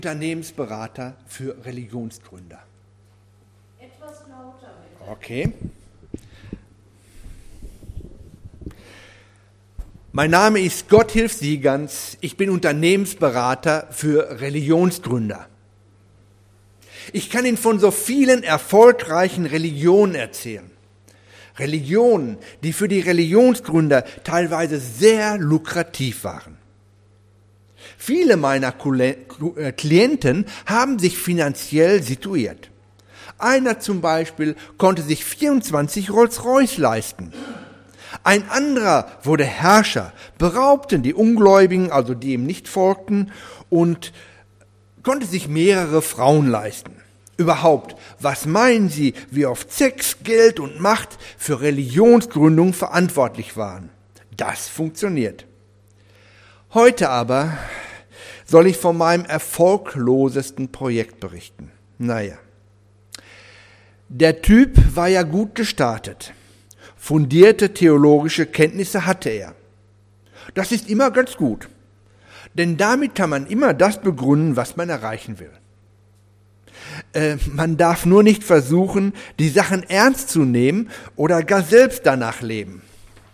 Unternehmensberater für Religionsgründer. Etwas lauter bitte. Okay. Mein Name ist Gotthilf Siegerns. Ich bin Unternehmensberater für Religionsgründer. Ich kann Ihnen von so vielen erfolgreichen Religionen erzählen. Religionen, die für die Religionsgründer teilweise sehr lukrativ waren. Viele meiner Klienten haben sich finanziell situiert. Einer zum Beispiel konnte sich 24 Rolls-Royce leisten. Ein anderer wurde Herrscher, beraubten die Ungläubigen, also die ihm nicht folgten, und konnte sich mehrere Frauen leisten. Überhaupt, was meinen Sie, wie oft Sex, Geld und Macht für Religionsgründung verantwortlich waren? Das funktioniert. Heute aber soll ich von meinem erfolglosesten Projekt berichten. Naja, der Typ war ja gut gestartet. Fundierte theologische Kenntnisse hatte er. Das ist immer ganz gut, denn damit kann man immer das begründen, was man erreichen will. Man darf nur nicht versuchen, die Sachen ernst zu nehmen oder gar selbst danach leben.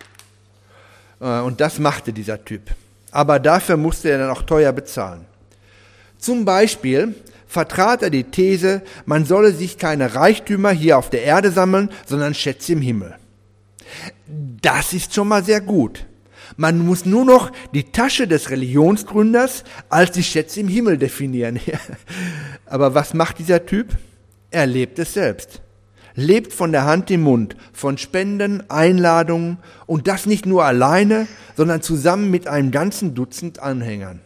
Und das machte dieser Typ. Aber dafür musste er dann auch teuer bezahlen. Zum Beispiel vertrat er die These, man solle sich keine Reichtümer hier auf der Erde sammeln, sondern Schätze im Himmel. Das ist schon mal sehr gut. Man muss nur noch die Tasche des Religionsgründers als die Schätze im Himmel definieren. Aber was macht dieser Typ? Er lebt es selbst. Lebt von der Hand im Mund, von Spenden, Einladungen und das nicht nur alleine, sondern zusammen mit einem ganzen Dutzend Anhängern.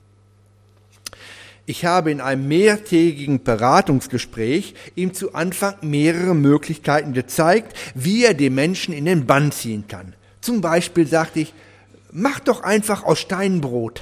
Ich habe in einem mehrtägigen Beratungsgespräch ihm zu Anfang mehrere Möglichkeiten gezeigt, wie er die Menschen in den Bann ziehen kann. Zum Beispiel sagte ich, mach doch einfach aus Steinen Brot.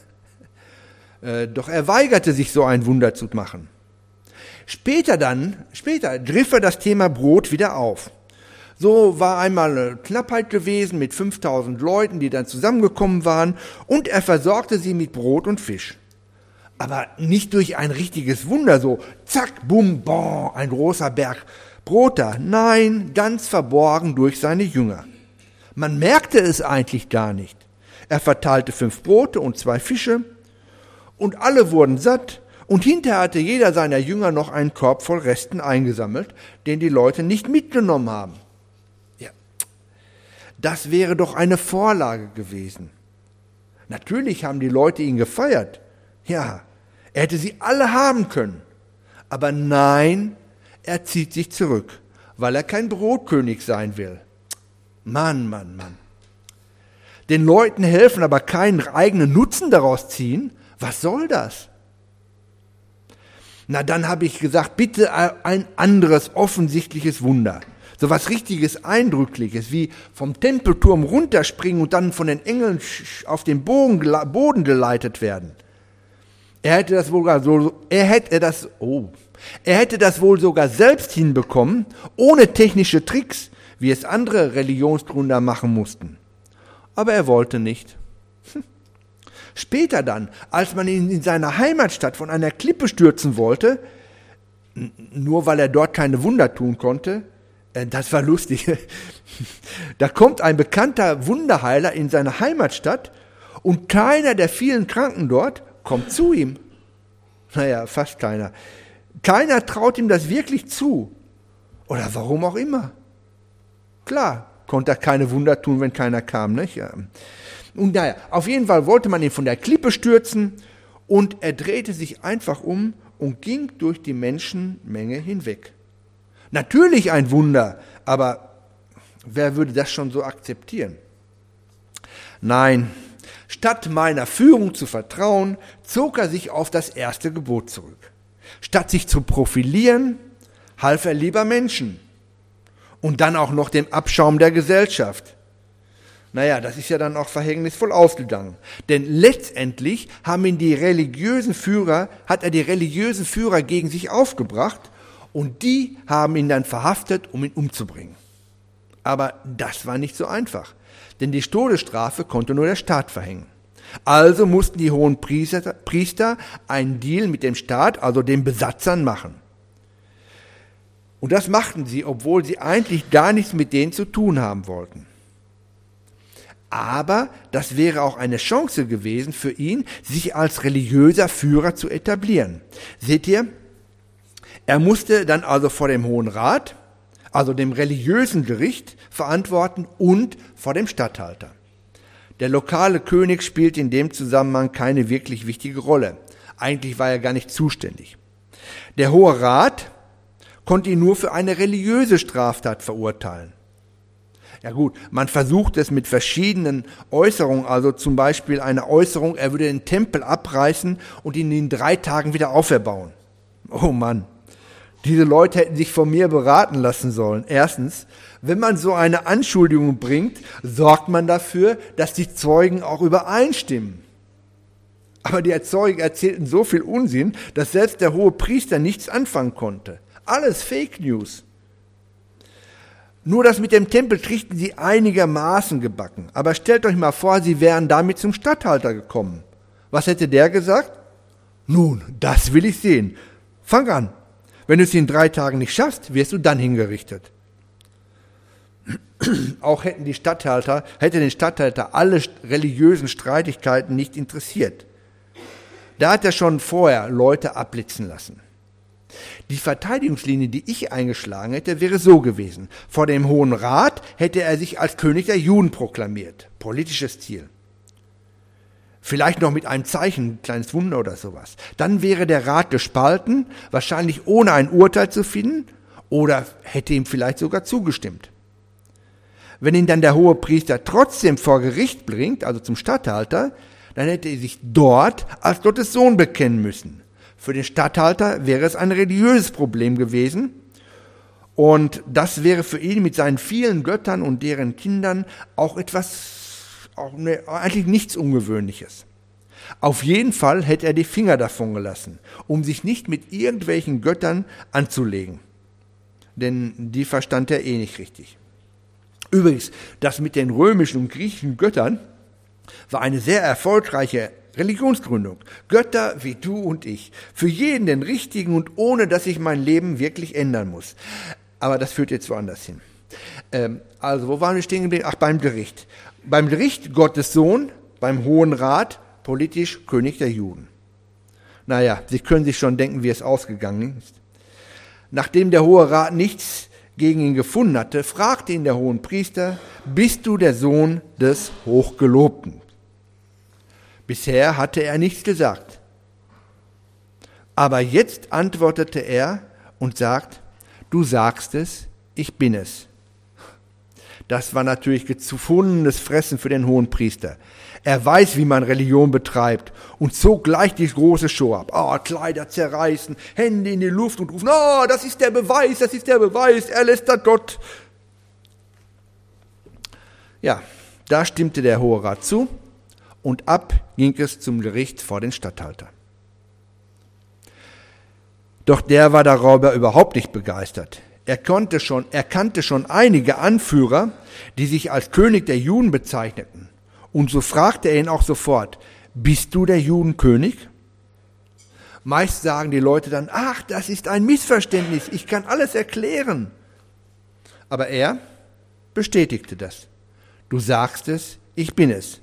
Doch er weigerte sich, so ein Wunder zu machen. Später griff er das Thema Brot wieder auf. So war einmal eine Knappheit gewesen mit 5000 Leuten, die dann zusammengekommen waren, und er versorgte sie mit Brot und Fisch. Aber nicht durch ein richtiges Wunder, so zack, bum, boah, ein großer Berg Brot da. Nein, ganz verborgen durch seine Jünger. Man merkte es eigentlich gar nicht. Er verteilte 5 Brote und 2 Fische und alle wurden satt und hinterher hatte jeder seiner Jünger noch einen Korb voll Resten eingesammelt, den die Leute nicht mitgenommen haben. Ja, das wäre doch eine Vorlage gewesen. Natürlich haben die Leute ihn gefeiert. Ja, er hätte sie alle haben können. Aber nein, er zieht sich zurück, weil er kein Brotkönig sein will. Mann, Mann, Mann. Den Leuten helfen, aber keinen eigenen Nutzen daraus ziehen? Was soll das? Na, dann habe ich gesagt, bitte ein anderes offensichtliches Wunder. So was richtiges Eindrückliches, wie vom Tempelturm runterspringen und dann von den Engeln auf den Boden geleitet werden. Er hätte das wohl sogar selbst hinbekommen, ohne technische Tricks, wie es andere Religionsgründer machen mussten. Aber er wollte nicht. Später dann, als man ihn in seiner Heimatstadt von einer Klippe stürzen wollte, nur weil er dort keine Wunder tun konnte, das war lustig. Da kommt ein bekannter Wunderheiler in seine Heimatstadt und keiner der vielen Kranken dort kommt zu ihm. Naja, fast keiner. Keiner traut ihm das wirklich zu. Oder warum auch immer. Klar, konnte er keine Wunder tun, wenn keiner kam, nicht? Ja. Und naja, auf jeden Fall wollte man ihn von der Klippe stürzen und er drehte sich einfach um und ging durch die Menschenmenge hinweg. Natürlich ein Wunder, aber wer würde das schon so akzeptieren? Nein, statt meiner Führung zu vertrauen, zog er sich auf das erste Gebot zurück. Statt sich zu profilieren, half er lieber Menschen. Und dann auch noch dem Abschaum der Gesellschaft. Naja, das ist ja dann auch verhängnisvoll ausgegangen. Denn letztendlich hat er die religiösen Führer gegen sich aufgebracht und die haben ihn dann verhaftet, um ihn umzubringen. Aber das war nicht so einfach, denn die Todesstrafe konnte nur der Staat verhängen. Also mussten die hohen Priester einen Deal mit dem Staat, also den Besatzern, machen. Und das machten sie, obwohl sie eigentlich gar nichts mit denen zu tun haben wollten. Aber das wäre auch eine Chance gewesen für ihn, sich als religiöser Führer zu etablieren. Seht ihr, er musste dann also vor dem Hohen Rat, also dem religiösen Gericht, verantworten und vor dem Statthalter. Der lokale König spielt in dem Zusammenhang keine wirklich wichtige Rolle. Eigentlich war er gar nicht zuständig. Der Hohe Rat konnte ihn nur für eine religiöse Straftat verurteilen. Ja gut, man versucht es mit verschiedenen Äußerungen, also zum Beispiel eine Äußerung, er würde den Tempel abreißen und ihn in 3 Tagen wieder auferbauen. Oh Mann, diese Leute hätten sich von mir beraten lassen sollen. Erstens, wenn man so eine Anschuldigung bringt, sorgt man dafür, dass die Zeugen auch übereinstimmen. Aber die Zeugen erzählten so viel Unsinn, dass selbst der hohe Priester nichts anfangen konnte. Alles Fake News. Nur das mit dem Tempel kriegten sie einigermaßen gebacken. Aber stellt euch mal vor, sie wären damit zum Statthalter gekommen. Was hätte der gesagt? Nun, das will ich sehen. Fang an. Wenn du es in 3 Tagen nicht schaffst, wirst du dann hingerichtet. Auch hätte den Statthalter alle religiösen Streitigkeiten nicht interessiert. Da hat er schon vorher Leute abblitzen lassen. Die Verteidigungslinie, die ich eingeschlagen hätte, wäre so gewesen. Vor dem Hohen Rat hätte er sich als König der Juden proklamiert. Politisches Ziel. Vielleicht noch mit einem Zeichen, ein kleines Wunder oder sowas. Dann wäre der Rat gespalten, wahrscheinlich ohne ein Urteil zu finden, oder hätte ihm vielleicht sogar zugestimmt. Wenn ihn dann der hohe Priester trotzdem vor Gericht bringt, also zum Statthalter, dann hätte er sich dort als Gottes Sohn bekennen müssen. Für den Statthalter wäre es ein religiöses Problem gewesen und das wäre für ihn mit seinen vielen Göttern und deren Kindern auch eigentlich nichts Ungewöhnliches. Auf jeden Fall hätte er die Finger davon gelassen, um sich nicht mit irgendwelchen Göttern anzulegen. Denn die verstand er eh nicht richtig. Übrigens, das mit den römischen und griechischen Göttern war eine sehr erfolgreiche Religionsgründung. Götter wie du und ich. Für jeden den richtigen und ohne, dass ich mein Leben wirklich ändern muss. Aber das führt jetzt woanders hin. Also, wo waren wir stehen geblieben? Ach, beim Gericht. Beim Gericht Gottes Sohn, beim Hohen Rat, politisch König der Juden. Naja, Sie können sich schon denken, wie es ausgegangen ist. Nachdem der Hohe Rat nichts gegen ihn gefunden hatte, fragte ihn der Hohenpriester, bist du der Sohn des Hochgelobten? Bisher hatte er nichts gesagt. Aber jetzt antwortete er und sagt, du sagst es, ich bin es. Das war natürlich gefundenes Fressen für den Hohenpriester. Er weiß, wie man Religion betreibt und zog gleich die große Show ab. Kleider zerreißen, Hände in die Luft und rufen, das ist der Beweis, er lästert Gott. Ja, da stimmte der Hohe Rat zu. Und ab ging es zum Gericht vor den Statthalter. Doch der war darüber überhaupt nicht begeistert. Er kannte schon einige Anführer, die sich als König der Juden bezeichneten. Und so fragte er ihn auch sofort, bist du der Judenkönig? Meist sagen die Leute dann, ach, das ist ein Missverständnis, ich kann alles erklären. Aber er bestätigte das. Du sagst es, ich bin es.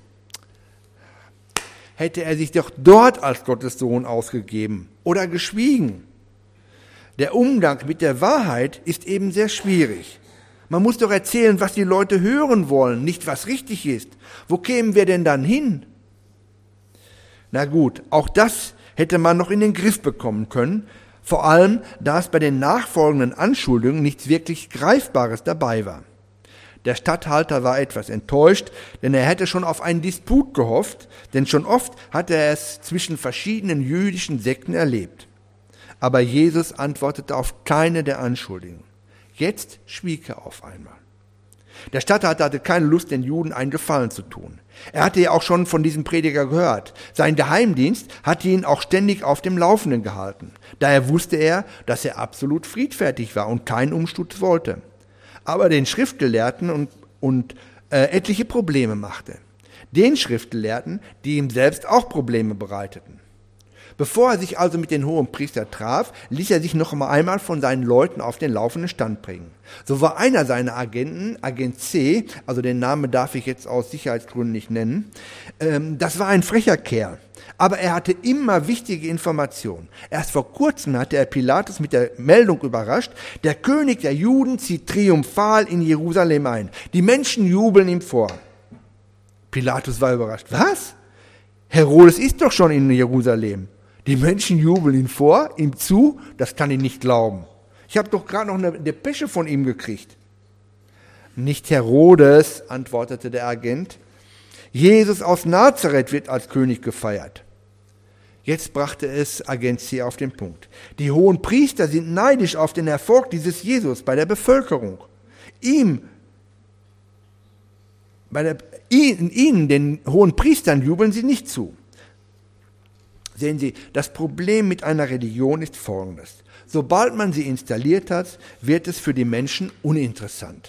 Hätte er sich doch dort als Gottes Sohn ausgegeben oder geschwiegen. Der Umgang mit der Wahrheit ist eben sehr schwierig. Man muss doch erzählen, was die Leute hören wollen, nicht was richtig ist. Wo kämen wir denn dann hin? Na gut, auch das hätte man noch in den Griff bekommen können, vor allem, da es bei den nachfolgenden Anschuldigungen nichts wirklich Greifbares dabei war. Der Statthalter war etwas enttäuscht, denn er hätte schon auf einen Disput gehofft, denn schon oft hatte er es zwischen verschiedenen jüdischen Sekten erlebt. Aber Jesus antwortete auf keine der Anschuldigungen. Jetzt schwieg er auf einmal. Der Statthalter hatte keine Lust, den Juden einen Gefallen zu tun. Er hatte ja auch schon von diesem Prediger gehört. Sein Geheimdienst hatte ihn auch ständig auf dem Laufenden gehalten. Daher wusste er, dass er absolut friedfertig war und keinen Umsturz wollte. Aber den Schriftgelehrten und etliche Probleme machte. den Schriftgelehrten, die ihm selbst auch Probleme bereiteten. Bevor er sich also mit den Hohenpriestern traf, ließ er sich noch einmal von seinen Leuten auf den laufenden Stand bringen. So war einer seiner Agenten, Agent C, also den Namen darf ich jetzt aus Sicherheitsgründen nicht nennen, das war ein frecher Kerl. Aber er hatte immer wichtige Informationen. Erst vor kurzem hatte er Pilatus mit der Meldung überrascht, der König der Juden zieht triumphal in Jerusalem ein. Die Menschen jubeln ihm vor. Pilatus war überrascht. Was? Herodes ist doch schon in Jerusalem. Die Menschen jubeln ihm vor, ihm zu, das kann ich nicht glauben. Ich habe doch gerade noch eine Depesche von ihm gekriegt. Nicht Herodes, antwortete der Agent. Jesus aus Nazareth wird als König gefeiert. Jetzt brachte es Agent C auf den Punkt. Die hohen Priester sind neidisch auf den Erfolg dieses Jesus bei der Bevölkerung. Ihnen, den hohen Priestern, jubeln sie nicht zu. Sehen Sie, das Problem mit einer Religion ist folgendes. Sobald man sie installiert hat, wird es für die Menschen uninteressant.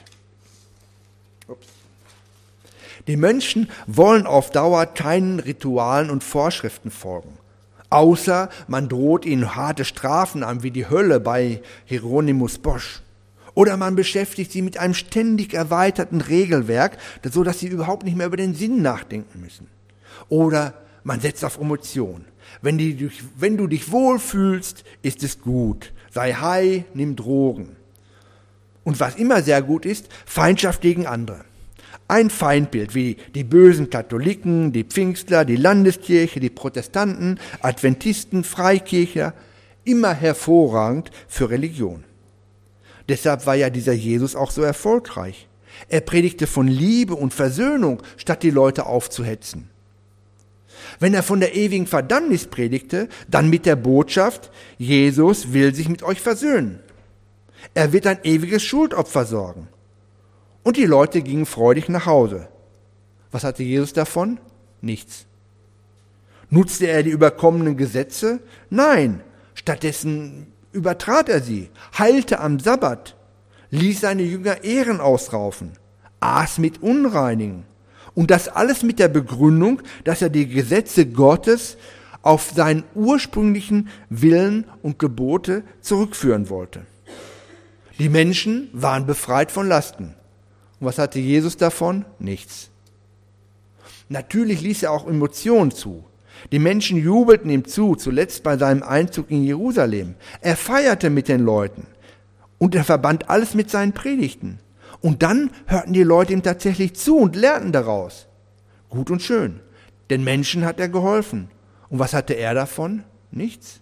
Die Menschen wollen auf Dauer keinen Ritualen und Vorschriften folgen. Außer man droht ihnen harte Strafen an, wie die Hölle bei Hieronymus Bosch. Oder man beschäftigt sie mit einem ständig erweiterten Regelwerk, sodass sie überhaupt nicht mehr über den Sinn nachdenken müssen. Oder man setzt auf Emotionen. Wenn du dich wohlfühlst, ist es gut. Sei high, nimm Drogen. Und was immer sehr gut ist, Feindschaft gegen andere. Ein Feindbild wie die bösen Katholiken, die Pfingstler, die Landeskirche, die Protestanten, Adventisten, Freikircher, immer hervorragend für Religion. Deshalb war ja dieser Jesus auch so erfolgreich. Er predigte von Liebe und Versöhnung, statt die Leute aufzuhetzen. Wenn er von der ewigen Verdammnis predigte, dann mit der Botschaft, Jesus will sich mit euch versöhnen. Er wird ein ewiges Schuldopfer sorgen. Und die Leute gingen freudig nach Hause. Was hatte Jesus davon? Nichts. Nutzte er die überkommenen Gesetze? Nein, stattdessen übertrat er sie, heilte am Sabbat, ließ seine Jünger Ehren ausraufen, aß mit Unreinigen. Und das alles mit der Begründung, dass er die Gesetze Gottes auf seinen ursprünglichen Willen und Gebote zurückführen wollte. Die Menschen waren befreit von Lasten. Und was hatte Jesus davon? Nichts. Natürlich ließ er auch Emotionen zu. Die Menschen jubelten ihm zu, zuletzt bei seinem Einzug in Jerusalem. Er feierte mit den Leuten und er verband alles mit seinen Predigten. Und dann hörten die Leute ihm tatsächlich zu und lernten daraus. Gut und schön. Den Menschen hat er geholfen. Und was hatte er davon? Nichts.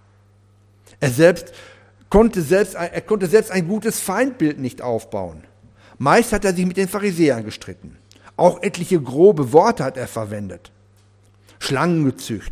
Er konnte selbst ein gutes Feindbild nicht aufbauen. Meist hat er sich mit den Pharisäern gestritten. Auch etliche grobe Worte hat er verwendet. Schlangen gezücht.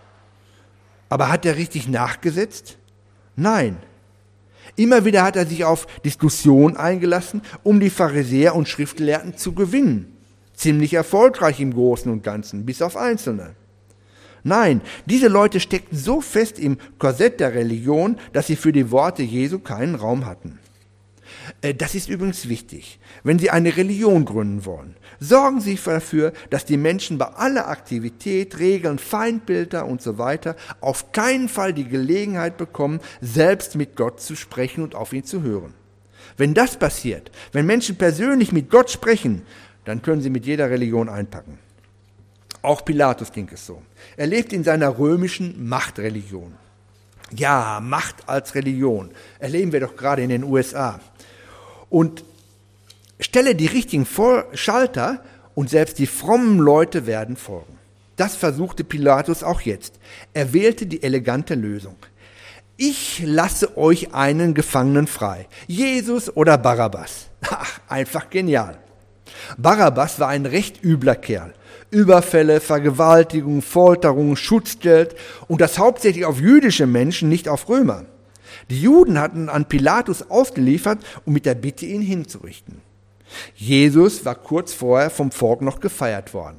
Aber hat er richtig nachgesetzt? Nein. Immer wieder hat er sich auf Diskussionen eingelassen, um die Pharisäer und Schriftgelehrten zu gewinnen. Ziemlich erfolgreich im Großen und Ganzen, bis auf Einzelne. Nein, diese Leute steckten so fest im Korsett der Religion, dass sie für die Worte Jesu keinen Raum hatten. Das ist übrigens wichtig, wenn Sie eine Religion gründen wollen. Sorgen Sie dafür, dass die Menschen bei aller Aktivität, Regeln, Feindbilder und so weiter auf keinen Fall die Gelegenheit bekommen, selbst mit Gott zu sprechen und auf ihn zu hören. Wenn das passiert, wenn Menschen persönlich mit Gott sprechen, dann können sie mit jeder Religion einpacken. Auch Pilatus ging es so. Er lebt in seiner römischen Machtreligion. Ja, Macht als Religion. Erleben wir doch gerade in den USA. Und stelle die richtigen Schalter und selbst die frommen Leute werden folgen. Das versuchte Pilatus auch jetzt. Er wählte die elegante Lösung. Ich lasse euch einen Gefangenen frei. Jesus oder Barabbas. Ach, einfach genial. Barabbas war ein recht übler Kerl. Überfälle, Vergewaltigung, Folterung, Schutzgeld und das hauptsächlich auf jüdische Menschen, nicht auf Römer. Die Juden hatten an Pilatus ausgeliefert, um mit der Bitte, ihn hinzurichten. Jesus war kurz vorher vom Volk noch gefeiert worden.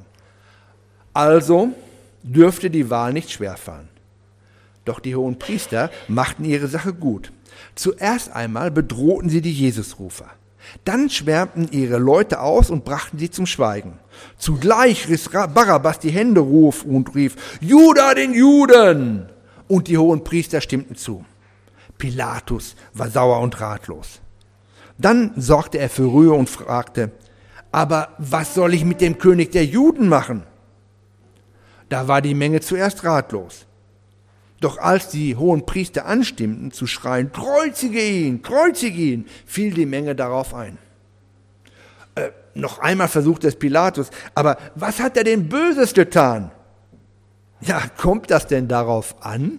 Also dürfte die Wahl nicht schwerfallen. Doch die hohen Priester machten ihre Sache gut. Zuerst einmal bedrohten sie die Jesusrufer. Dann schwärmten ihre Leute aus und brachten sie zum Schweigen. Zugleich riss Barabbas die Hände hoch und rief, Juda den Juden! Und die Hohenpriester stimmten zu. Pilatus war sauer und ratlos. Dann sorgte er für Ruhe und fragte, aber was soll ich mit dem König der Juden machen? Da war die Menge zuerst ratlos. Doch als die Hohenpriester anstimmten zu schreien, kreuzige ihn, fiel die Menge darauf ein. Noch einmal versuchte es Pilatus, aber was hat er denn Böses getan? Ja, kommt das denn darauf an?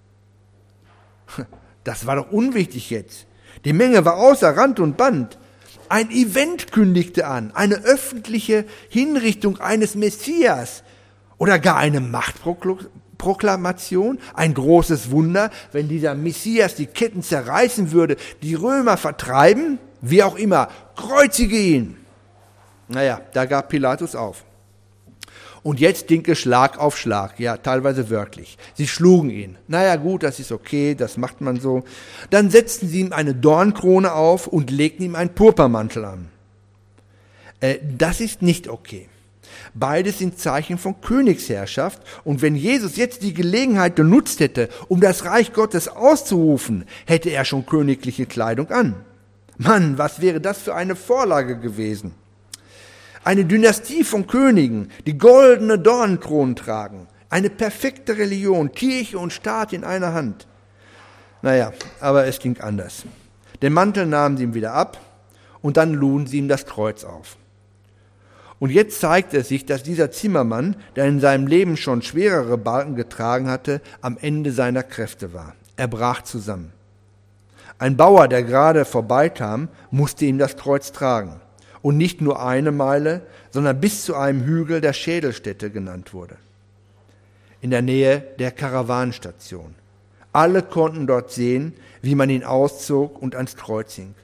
Das war doch unwichtig jetzt. Die Menge war außer Rand und Band. Ein Event kündigte an, eine öffentliche Hinrichtung eines Messias oder gar eine Machtproklamation, ein großes Wunder, wenn dieser Messias die Ketten zerreißen würde, die Römer vertreiben, wie auch immer, kreuzige ihn. Naja, da gab Pilatus auf. Und jetzt ging es Schlag auf Schlag, ja, teilweise wörtlich. Sie schlugen ihn. Naja, gut, das ist okay, das macht man so. Dann setzten sie ihm eine Dornkrone auf und legten ihm einen Purpurmantel an. Das ist nicht okay. Beides sind Zeichen von Königsherrschaft. Und wenn Jesus jetzt die Gelegenheit genutzt hätte, um das Reich Gottes auszurufen, hätte er schon königliche Kleidung an. Mann, was wäre das für eine Vorlage gewesen? Eine Dynastie von Königen, die goldene Dornenkronen tragen. Eine perfekte Religion, Kirche und Staat in einer Hand. Naja, aber es ging anders. Den Mantel nahmen sie ihm wieder ab und dann luden sie ihm das Kreuz auf. Und jetzt zeigte es sich, dass dieser Zimmermann, der in seinem Leben schon schwerere Balken getragen hatte, am Ende seiner Kräfte war. Er brach zusammen. Ein Bauer, der gerade vorbeikam, musste ihm das Kreuz tragen. Und nicht nur eine Meile, sondern bis zu einem Hügel, der Schädelstätte genannt wurde. In der Nähe der Karawanenstation. Alle konnten dort sehen, wie man ihn auszog und ans Kreuz hing.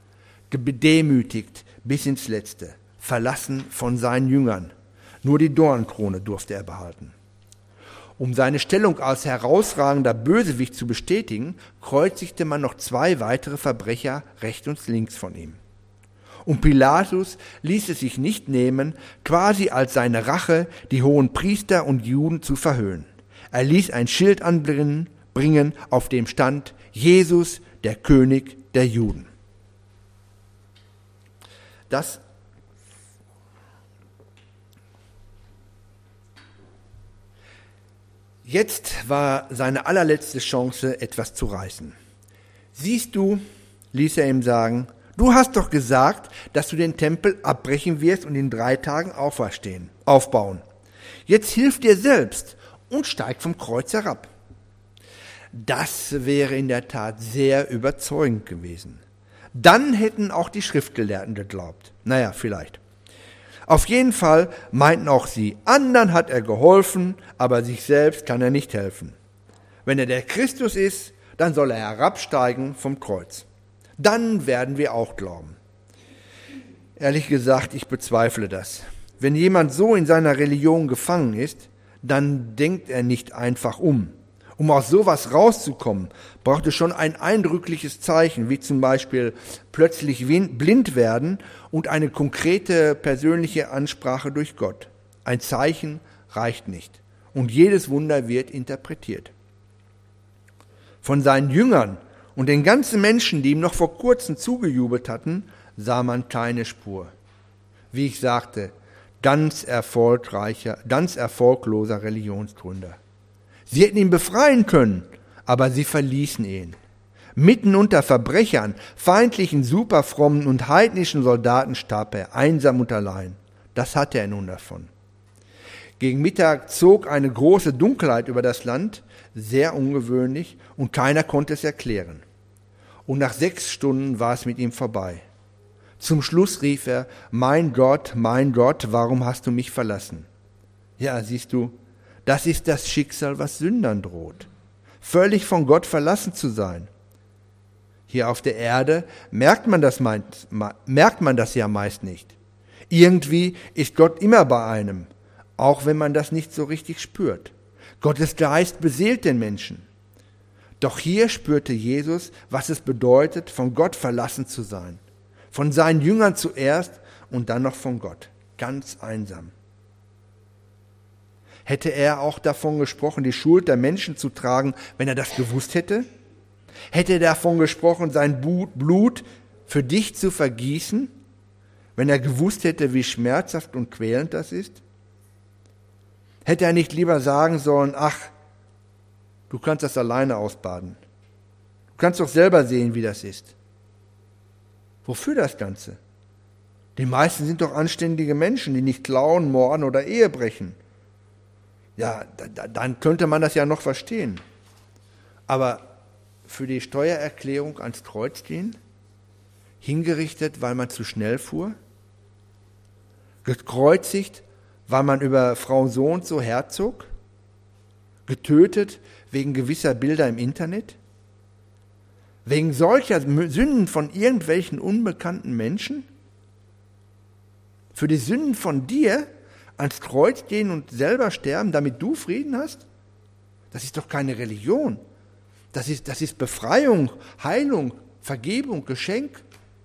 Gedemütigt bis ins Letzte, verlassen von seinen Jüngern. Nur die Dornenkrone durfte er behalten. Um seine Stellung als herausragender Bösewicht zu bestätigen, kreuzigte man noch 2 weitere Verbrecher rechts und links von ihm. Und Pilatus ließ es sich nicht nehmen, quasi als seine Rache die Hohenpriester und Juden zu verhöhnen. Er ließ ein Schild anbringen, auf dem stand Jesus, der König der Juden. Jetzt war seine allerletzte Chance, etwas zu reißen. Siehst du, ließ er ihm sagen, du hast doch gesagt, dass du den Tempel abbrechen wirst und in 3 Tagen aufbauen. Jetzt hilf dir selbst und steig vom Kreuz herab. Das wäre in der Tat sehr überzeugend gewesen. Dann hätten auch die Schriftgelehrten geglaubt. Naja, vielleicht. Auf jeden Fall meinten auch sie, anderen hat er geholfen, aber sich selbst kann er nicht helfen. Wenn er der Christus ist, dann soll er herabsteigen vom Kreuz. Dann werden wir auch glauben. Ehrlich gesagt, ich bezweifle das. Wenn jemand so in seiner Religion gefangen ist, dann denkt er nicht einfach um. Um aus sowas rauszukommen, braucht es schon ein eindrückliches Zeichen, wie zum Beispiel plötzlich blind werden und eine konkrete persönliche Ansprache durch Gott. Ein Zeichen reicht nicht und jedes Wunder wird interpretiert. Von seinen Jüngern und den ganzen Menschen, die ihm noch vor kurzem zugejubelt hatten, sah man keine Spur. Wie ich sagte, ganz erfolgloser Religionsgründer. Sie hätten ihn befreien können, aber sie verließen ihn. Mitten unter Verbrechern, feindlichen, superfrommen und heidnischen Soldaten starb er, einsam und allein. Das hatte er nun davon. Gegen Mittag zog eine große Dunkelheit über das Land, sehr ungewöhnlich, und keiner konnte es erklären. Und nach 6 Stunden war es mit ihm vorbei. Zum Schluss rief er, mein Gott, warum hast du mich verlassen? Ja, siehst du, das ist das Schicksal, was Sündern droht. Völlig von Gott verlassen zu sein. Hier auf der Erde merkt man das ja meist nicht. Irgendwie ist Gott immer bei einem, auch wenn man das nicht so richtig spürt. Gottes Geist beseelt den Menschen. Doch hier spürte Jesus, was es bedeutet, von Gott verlassen zu sein. Von seinen Jüngern zuerst und dann noch von Gott. Ganz einsam. Hätte er auch davon gesprochen, die Schuld der Menschen zu tragen, wenn er das gewusst hätte? Hätte er davon gesprochen, sein Blut für dich zu vergießen, wenn er gewusst hätte, wie schmerzhaft und quälend das ist? Hätte er nicht lieber sagen sollen, ach, du kannst das alleine ausbaden. Du kannst doch selber sehen, wie das ist. Wofür das Ganze? Die meisten sind doch anständige Menschen, die nicht klauen, morden oder Ehe brechen. Ja, dann könnte man das ja noch verstehen. Aber für die Steuererklärung ans Kreuz gehen? Hingerichtet, weil man zu schnell fuhr? Gekreuzigt, weil man über Frau so und so herzog? Getötet wegen gewisser Bilder im Internet? Wegen solcher Sünden von irgendwelchen unbekannten Menschen? Für die Sünden von dir ans Kreuz gehen und selber sterben, damit du Frieden hast? Das ist doch keine Religion. Das ist Befreiung, Heilung, Vergebung, Geschenk.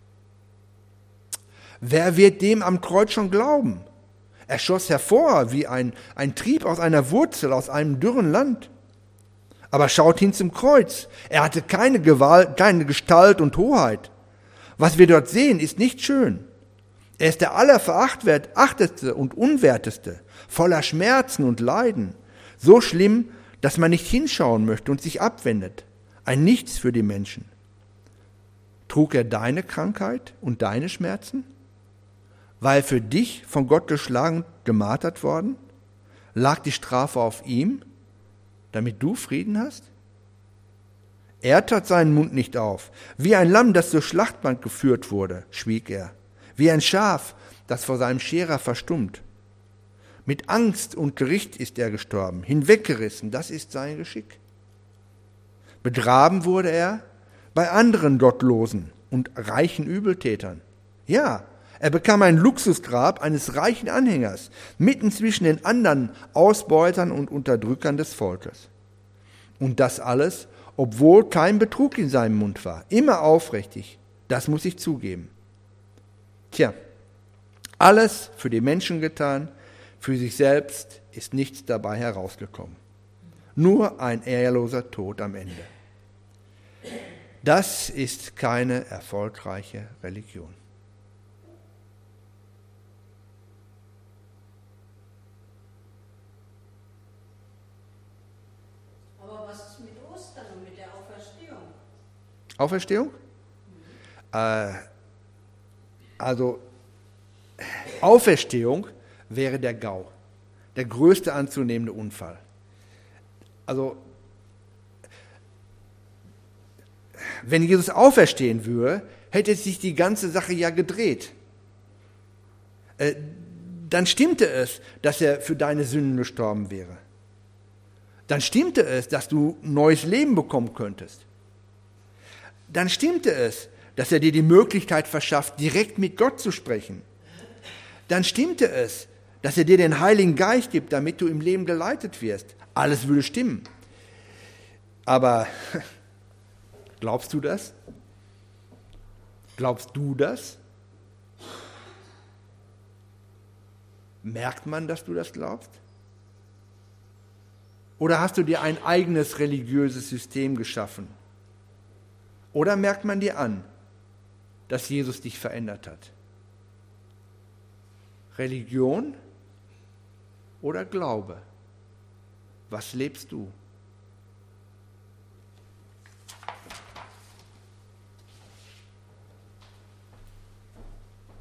Wer wird dem am Kreuz schon glauben? Er schoss hervor wie ein Trieb aus einer Wurzel, aus einem dürren Land. Aber schaut hin zum Kreuz. Er hatte keine Gewalt, keine Gestalt und Hoheit. Was wir dort sehen, ist nicht schön. Er ist der allerverachtendste und unwerteste, voller Schmerzen und Leiden. So schlimm, dass man nicht hinschauen möchte und sich abwendet. Ein Nichts für die Menschen. Trug er deine Krankheit und deine Schmerzen? War er für dich von Gott geschlagen und gemartert worden? Lag die Strafe auf ihm, damit du Frieden hast? Er tat seinen Mund nicht auf. Wie ein Lamm, das zur Schlachtbank geführt wurde, schwieg er. Wie ein Schaf, das vor seinem Scherer verstummt. Mit Angst und Gericht ist er gestorben, hinweggerissen, das ist sein Geschick. Begraben wurde er bei anderen Gottlosen und reichen Übeltätern. Ja, er bekam ein Luxusgrab eines reichen Anhängers, mitten zwischen den anderen Ausbeutern und Unterdrückern des Volkes. Und das alles, obwohl kein Betrug in seinem Mund war, immer aufrichtig, das muss ich zugeben. Tja, alles für die Menschen getan, für sich selbst ist nichts dabei herausgekommen. Nur ein ehrloser Tod am Ende. Das ist keine erfolgreiche Religion. Aber was ist mit Ostern und mit der Auferstehung? Auferstehung? Also Auferstehung wäre der GAU, der größte anzunehmende Unfall. Also wenn Jesus auferstehen würde, hätte sich die ganze Sache ja gedreht. Dann stimmte es, dass er für deine Sünden gestorben wäre. Dann stimmte es, dass du neues Leben bekommen könntest. Dann stimmte es, dass er dir die Möglichkeit verschafft, direkt mit Gott zu sprechen. Dann stimmte es, dass er dir den Heiligen Geist gibt, damit du im Leben geleitet wirst. Alles würde stimmen. Aber glaubst du das? Glaubst du das? Merkt man, dass du das glaubst? Oder hast du dir ein eigenes religiöses System geschaffen? Oder merkt man dir an, dass Jesus dich verändert hat? Religion oder Glaube? Was lebst du?